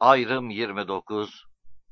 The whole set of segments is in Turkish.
Ayrım 29.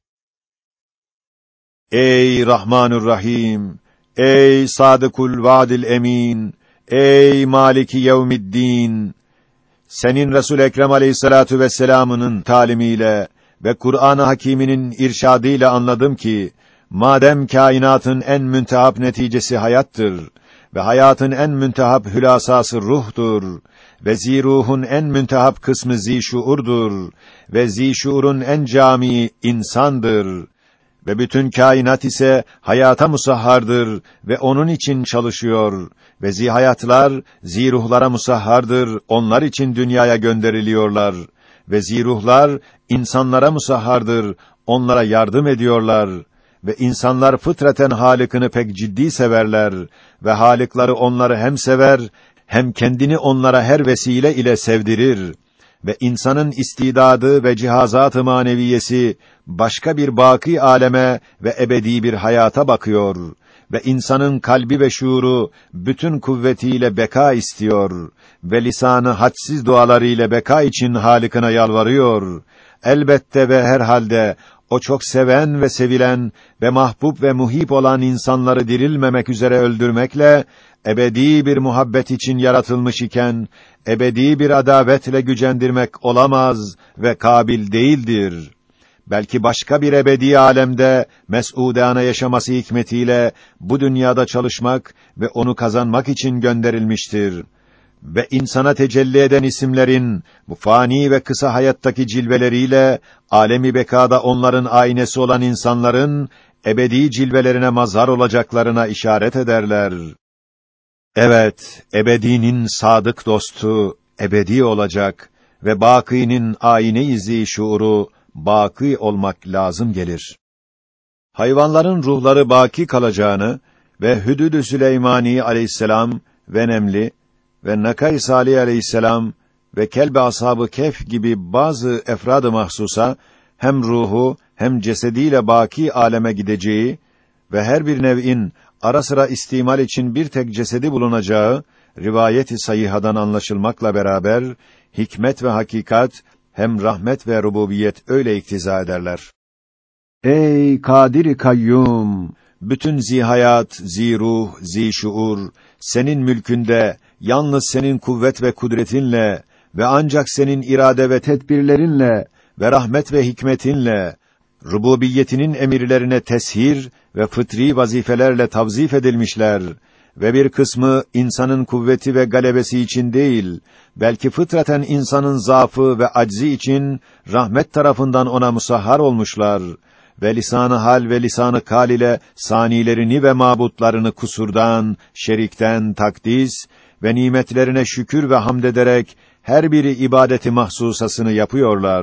Ey Rahmanur-Rahim, ey Sadıkul Vaadil Emin, ey Maliki Yevmiddin! Senin Resul Ekrem Aleyhissalatu vesselam'ının talimiyle ve Kur'an-ı Hakîm'inin irşadıyla anladım ki, madem kainatın en müntehap neticesi hayattır ve hayatın en müntehap hülasası ruhtur ve ziruhun en müntehap kısmı zişuurdur ve zişuurun en camii insandır ve bütün kainat ise hayata musahhardır ve onun için çalışıyor ve zihayatlar ziruhlara musahhardır, onlar için dünyaya gönderiliyorlar ve ziruhlar insanlara musahhardır, onlara yardım ediyorlar ve insanlar fıtraten Halık'ını pek ciddi severler ve Halıkları onları hem sever hem kendini onlara her vesile ile sevdirir ve insanın istidadı ve cihazat-ı maneviyesi başka bir baki aleme ve ebedi bir hayata bakıyor ve insanın kalbi ve şuuru bütün kuvvetiyle beka istiyor ve lisanı hadsiz dualarıyla beka için Halık'ına yalvarıyor. Elbette ve herhalde o çok seven ve sevilen ve mahbub ve muhib olan insanları dirilmemek üzere öldürmekle ebedi bir muhabbet için yaratılmış iken ebedi bir adavetle gücendirmek olamaz ve kabil değildir. Belki başka bir ebedi alemde mes'udâne yaşaması hikmetiyle bu dünyada çalışmak ve onu kazanmak için gönderilmiştir. Ve insana tecelli eden isimlerin bu fani ve kısa hayattaki cilveleriyle alemi bekada onların aynesi olan insanların ebedi cilvelerine mazhar olacaklarına işaret ederler. Evet, ebedinin sadık dostu ebedi olacak ve bakînin ayine-i şuuru baki olmak lazım gelir. Hayvanların ruhları baki kalacağını ve Hüdüd-ü Süleymani aleyhisselam ve Nemli ve Nakay Salih aleyhisselam ve Kelb-i Ashab-ı Kehf gibi bazı efrad-ı mahsusa hem ruhu hem cesediyle baki aleme gideceği ve her bir nev'in ara sıra istimal için bir tek cesedi bulunacağı rivayet-i sayıhadan anlaşılmakla beraber hikmet ve hakikat hem rahmet ve rububiyet öyle iktiza ederler. Ey Kadir-i Kayyum! Bütün zihayat, ziruh, zişuur senin mülkünde yalnız senin kuvvet ve kudretinle ve ancak senin irade ve tedbirlerinle ve rahmet ve hikmetinle rububiyetinin emirlerine teshir ve fıtri vazifelerle tavzif edilmişler ve bir kısmı insanın kuvveti ve galebesi için değil, belki fıtraten insanın zaafı ve aczi için rahmet tarafından ona musahhar olmuşlar ve lisan-ı hal ve lisan-ı kal ile sanilerini ve mabutlarını kusurdan, şerikten takdis ve nimetlerine şükür ve hamd ederek her biri ibadeti mahsusasını yapıyorlar.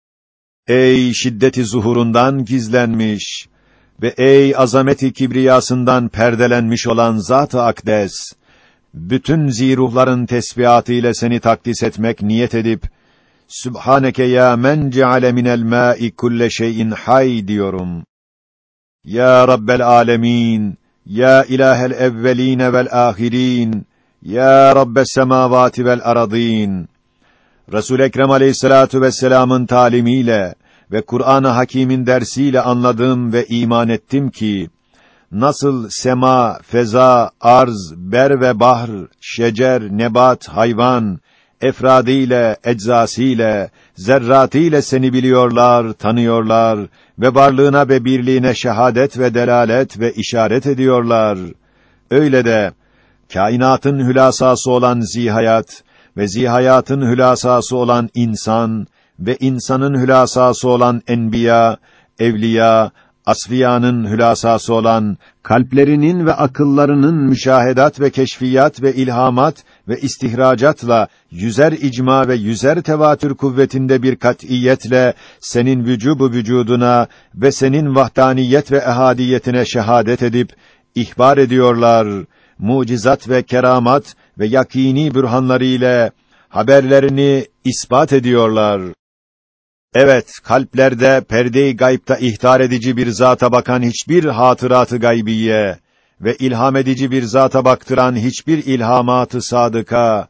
Ey şiddeti zuhurundan gizlenmiş ve ey azameti kibriyasından perdelenmiş olan Zat-ı Akdes, bütün ziruhların tesbihatı ile seni takdis etmek niyet edip, Sübhaneke ya men ceale minel ma'i kulle şeyin hay diyorum. Ya Rabbel alemin, ya ilahel evvelin vel ahirin, ya Rabbes semavati vel aradin. Resul Ekrem Aleyhissalatu vesselam'ın talimiyle ve Kur'an-ı Hakîm'in dersiyle anladım ve iman ettim ki nasıl sema, feza, arz, ber ve bahr, şecer, nebat, hayvan efradıyla, eczasıyla, zerratıyla seni biliyorlar, tanıyorlar ve varlığına ve birliğine şehadet ve delalet ve işaret ediyorlar. Öyle de kainatın hülasası olan zihayat ve zihayatın hülasası olan insan ve insanın hülasası olan enbiya, evliya, asfiyanın hülasası olan kalplerinin ve akıllarının müşahedat ve keşfiyat ve ilhamat ve istihracatla yüzer icma ve yüzer tevatür kuvvetinde bir kat'iyetle senin vücubu vücuduna ve senin vahdaniyet ve ehadiyetine şehadet edip ihbar ediyorlar. Mucizat ve keramat ve yakîni bürhanları ile haberlerini ispat ediyorlar. Evet, kalplerde perde-i gaybta ihtar edici bir zata bakan hiçbir hatıratı gaybiye ve ilham edici bir zata baktıran hiçbir ilhamatı sadıka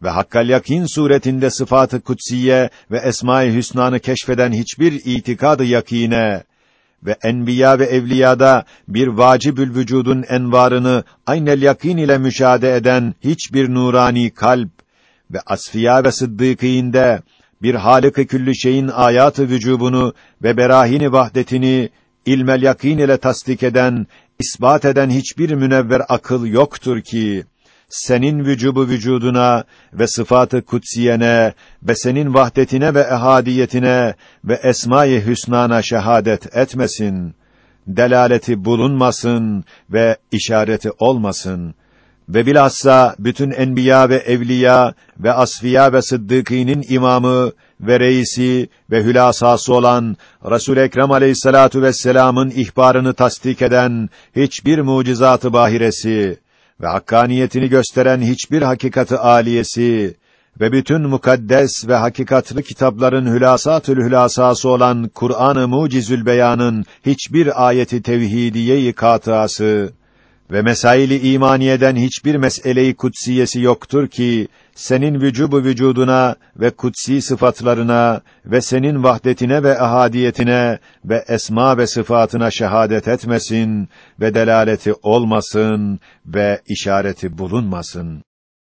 ve hakkal yakîn suretinde sıfat-ı kutsiye ve esma-i hüsnâ'nı keşfeden hiçbir itikad-ı yakîne ve enbiya ve evliyada bir vacibül vücudun envarını aynel yakîn ile müşahede eden hiçbir nurani kalp ve asfiya ve sıddıkînde bir Hâlık-ı küllü şeyin âyat-ı vücubunu ve berâhin-i vahdetini ilmel yakîn ile tasdik eden, isbat eden hiçbir münevver akıl yoktur ki senin vücubu vücuduna ve sıfat-ı kutsiyene ve senin vahdetine ve ehadiyetine ve esma-i hüsnâna şehadet etmesin, delaleti bulunmasın ve işareti olmasın. Ve bilhassa bütün enbiya ve evliya ve asfiya ve sıddıkînin imamı ve reisi ve hülasası olan Resul-i Ekrem Aleyhissalatu vesselam'ın ihbarını tasdik eden hiçbir mucizat-ı bahiresi ve hakkaniyetini gösteren hiçbir hakikat-ı âliyesi ve bütün mukaddes ve hakikatlı kitapların hülasatül hülasası olan Kur'an-ı Mucizül Beyan'ın hiçbir ayeti tevhidiye-i kâtıası ve mesail-i imaniyeden hiçbir mesele-i kutsiyesi yoktur ki senin vücubu vücuduna ve kutsi sıfatlarına ve senin vahdetine ve ahadiyetine ve esma ve sıfatına şehadet etmesin ve delaleti olmasın ve işareti bulunmasın.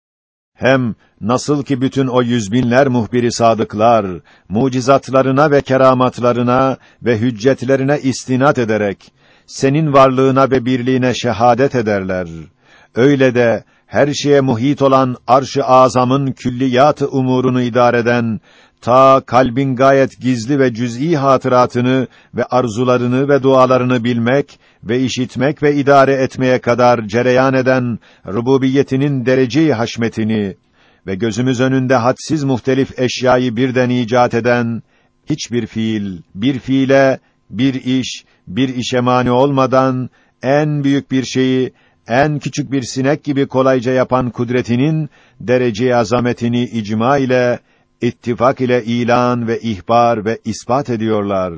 Hem nasıl ki bütün o yüz binler muhbir-i sadıklar mucizatlarına ve keramatlarına ve hüccetlerine istinad ederek senin varlığına ve birliğine şehadet ederler. Öyle de her şeye muhit olan arş-ı azamın külliyat-ı umurunu idare eden, ta kalbin gayet gizli ve cüz'i hatıratını ve arzularını ve dualarını bilmek ve işitmek ve idare etmeye kadar cereyan eden rububiyetinin derece-i haşmetini ve gözümüz önünde hadsiz muhtelif eşyayı birden icat eden, hiçbir fiil, bir fiile, bir iş, bir işe mani olmadan en büyük bir şeyi en küçük bir sinek gibi kolayca yapan kudretinin derece-i azametini icma ile, ittifak ile ilan ve ihbar ve ispat ediyorlar.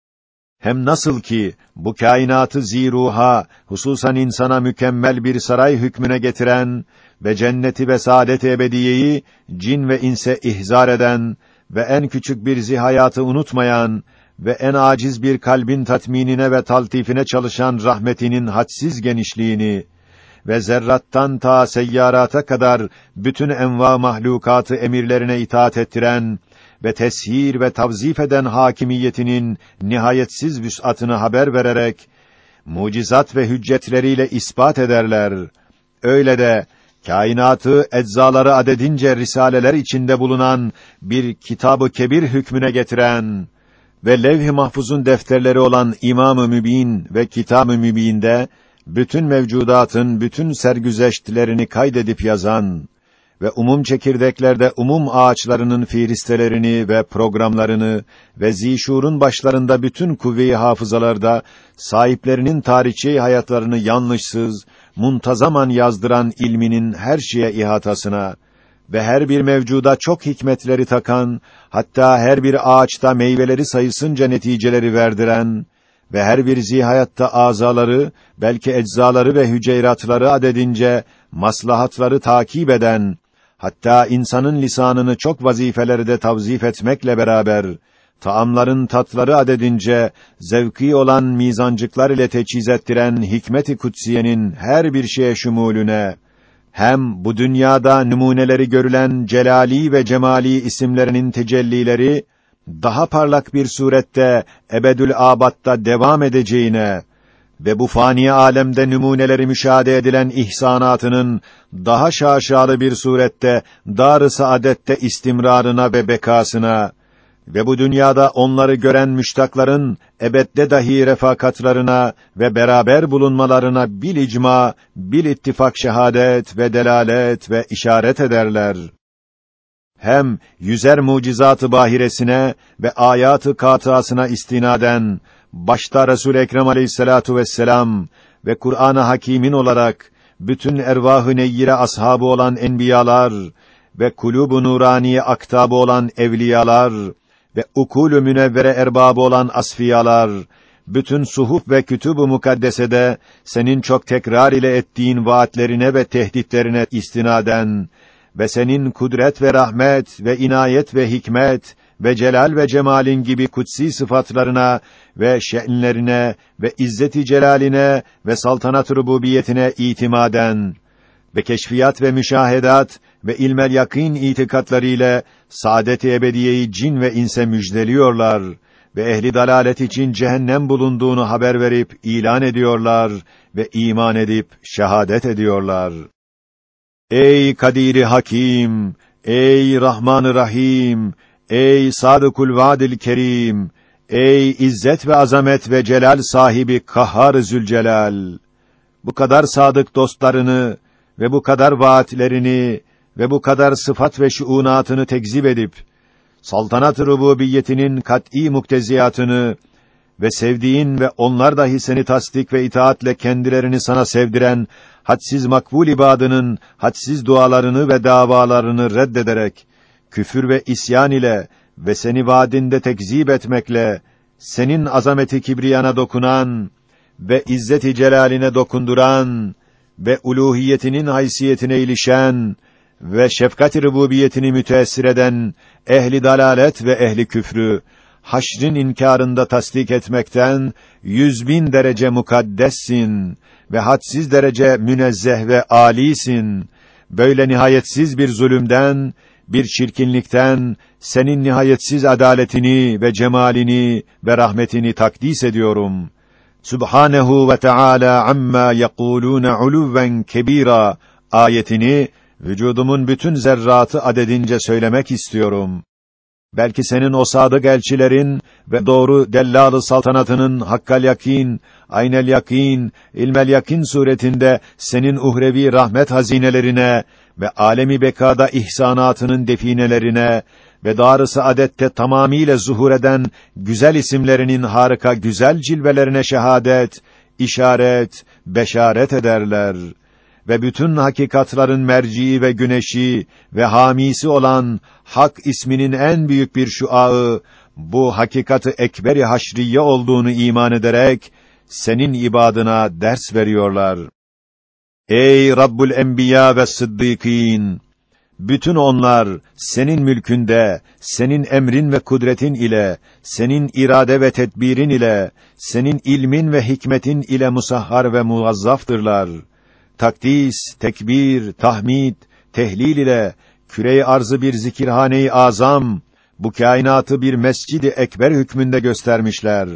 Hem nasıl ki bu kainatı ziruha, hususan insana mükemmel bir saray hükmüne getiren ve cenneti ve saadet-i ebediyeyi cin ve inse ihzar eden ve en küçük bir zihayatı unutmayan ve en aciz bir kalbin tatminine ve taltifine çalışan rahmetinin hadsiz genişliğini ve zerrattan ta seyyarata kadar bütün enva mahlukatı emirlerine itaat ettiren ve teshir ve tavzif eden hakimiyetinin nihayetsiz vüs'atını haber vererek mucizat ve hüccetleriyle ispat ederler. Öyle de kainatı eczaları adedince risaleler içinde bulunan bir kitab-ı kebir hükmüne getiren ve levh-i mahfuzun defterleri olan İmam-ı Mübin ve Kitab-ı Mübin'de bütün mevcudatın bütün sergüzeştlerini kaydedip yazan ve umum çekirdeklerde umum ağaçlarının fihristelerini ve programlarını ve zişurun başlarında bütün kuvve-i hafızalarda sahiplerinin tarihçi hayatlarını yanlışsız, muntazaman yazdıran ilminin her şeye ihatasına ve her bir mevcuda çok hikmetleri takan, hatta her bir ağaçta meyveleri sayısınca neticeleri verdiren ve her bir zihayatta azaları, belki eczaları ve hüceyratları adedince maslahatları takip eden, hatta insanın lisanını çok vazifelerde tavzif etmekle beraber, taamların tatları adedince zevkî olan mizancıklar ile teçhiz ettiren hikmet-i kutsiyenin her bir şeye şumulüne, hem bu dünyada numuneleri görülen celali ve cemali isimlerinin tecellileri daha parlak bir surette ebedül âbatta devam edeceğine ve bu fani alemde numuneleri müşahede edilen ihsanatının daha şaşalı bir surette dar-ı saadette istimrarına ve bekasına ve bu dünyada onları gören müştakların ebedde dahi refakatlarına ve beraber bulunmalarına bil icma, bil ittifak şehadet ve delalet ve işaret ederler. Hem yüzer mucizat-ı bahiresine ve ayat-ı kâtıasına istinaden başta Resul-i Ekrem Aleyhissalatu vesselam ve Kur'an-ı Hakîm'in olarak bütün ervâh-ı neyyire ashabı olan enbiyalar ve kulûb-u nuraniye aktabı olan evliyalar ve ukûl-ü münevvere erbabı olan asfiyalar, bütün suhuf ve kütûb-u mukaddesede senin çok tekrar ile ettiğin vaatlerine ve tehditlerine istinaden ve senin kudret ve rahmet ve inayet ve hikmet ve celal ve cemalin gibi kutsi sıfatlarına ve şe'nlerine ve izzet-i celaline ve saltanat-ı rububiyetine itimaden ve keşfiyat ve müşahedat ve ilmel yakîn itikatlarıyla saadet-i ebediyeyi cin ve inse müjdeliyorlar ve ehli dalalet için cehennem bulunduğunu haber verip ilan ediyorlar ve iman edip şehadet ediyorlar. Ey Kadir-i Hakim, ey Rahman-ı Rahim, ey Sadıkul Vaadil Kerim, ey izzet ve azamet ve celal sahibi Kahhar-ı Zülcelal! Bu kadar sadık dostlarını ve bu kadar vaatlerini ve bu kadar sıfat ve şuunatını tekzip edip, saltanat-ı rububiyetinin kat'î mukteziyatını ve sevdiğin ve onlar dahi seni tasdik ve itaatle kendilerini sana sevdiren hadsiz makbul ibadının hadsiz dualarını ve davalarını reddederek, küfür ve isyan ile ve seni vaadinde tekzip etmekle, senin azameti kibriyana dokunan ve izzet-i celaline dokunduran ve uluhiyetinin haysiyetine ilişen ve şefkat-i rububiyetini müteessir eden ehli dalalet ve ehli küfrü haşrin inkârında tasdik etmekten 100.000 derece mukaddessin ve hadsiz derece münezzeh ve âlisin. Böyle nihayetsiz bir zulümden, bir çirkinlikten senin nihayetsiz adaletini ve cemalini ve rahmetini takdis ediyorum. Subhanehu ve Teala amma yekulûne uluvven kebîrâ ayetini vücudumun bütün zerratı adedince söylemek istiyorum. Belki senin o sadık elçilerin ve doğru dellâl-ı saltanatının hakkal yakîn, aynel yakîn, ilmel yakîn suretinde senin uhrevi rahmet hazinelerine ve alemi bekâda ihsanatının definelerine ve dar-ı saadette tamamiyle zuhur eden güzel isimlerinin harika güzel cilvelerine şehadet, işaret, beşaret ederler. Ve bütün hakikatların merciği ve güneşi ve hamisi olan Hak isminin en büyük bir şuağı, bu hakikatı ekber-i haşriye olduğunu iman ederek, senin ibadına ders veriyorlar. Ey Rabbul Enbiya ve Sıddıkîn! Bütün onlar, senin mülkünde, senin emrin ve kudretin ile, senin irade ve tedbirin ile, senin ilmin ve hikmetin ile musahhar ve muvazzaftırlar. Takdis, tekbir, tahmid, tehlil ile küre-i arzı bir zikirhane-i azam, bu kainatı bir mescid-i ekber hükmünde göstermişler.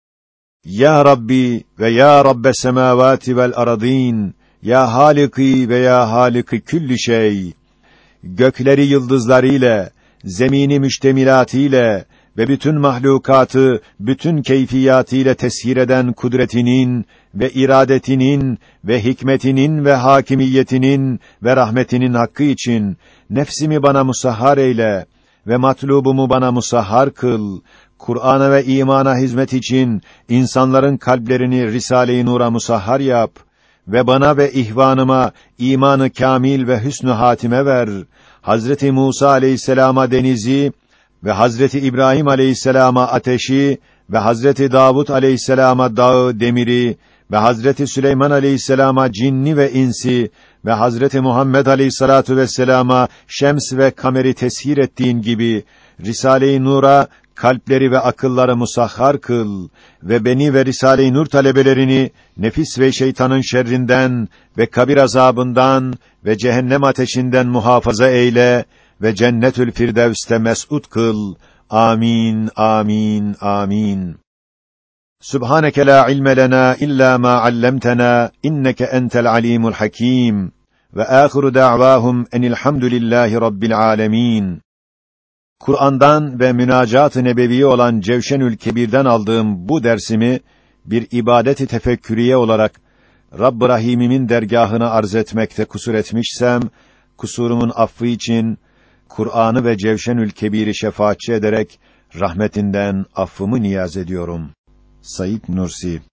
Ya Rabbi ve ya Rabbes semâvâti vel aradîn, ya Hâliki ve ya Hâliki külli şey, gökleri yıldızlarıyla, zemini müştemilatiyle ve bütün mahlukatı bütün keyfiyatıyla teshir eden kudretinin ve iradetinin ve hikmetinin ve hakimiyetinin ve rahmetinin hakkı için nefsimi bana musahhar eyle ve matlubumu bana musahhar kıl. Kur'an'a ve imana hizmet için insanların kalplerini Risale-i Nur'a musahhar yap ve bana ve ihvanıma imanı kamil ve hüsnü hatime ver. Hazreti Musa aleyhisselama denizi ve Hazreti İbrahim aleyhisselama ateşi ve Hazreti Davud aleyhisselama dağı, demiri ve Hazreti Süleyman aleyhisselama cinni ve insi ve Hazreti Muhammed aleyhissalatu vesselama şems ve kameri teshir ettiğin gibi Risale-i Nur'a kalpleri ve akılları musahhar kıl ve beni ve Risale-i Nur talebelerini nefis ve şeytanın şerrinden ve kabir azabından ve cehennem ateşinden muhafaza eyle ve Cennetül Firdevs'te mes'ud kıl. Amin, amin, amin. Subhaneke la ilme lena illa ma allamtena inneke entel alimul hakim. Ve âhiru da'vâhum enilhamdülillahi rabbil âlemin. Kur'an'dan ve münacat-ı nebevi olan Cevşenül Kebir'den aldığım bu dersimi bir ibadet-i tefekküriye olarak Rabb-ı Rahîm'imin dergâhına arz etmekte kusur etmişsem, kusurumun affı için Kur'an'ı ve Cevşenül Kebir'i şefaatçi ederek rahmetinden affımı niyaz ediyorum. Said Nursi.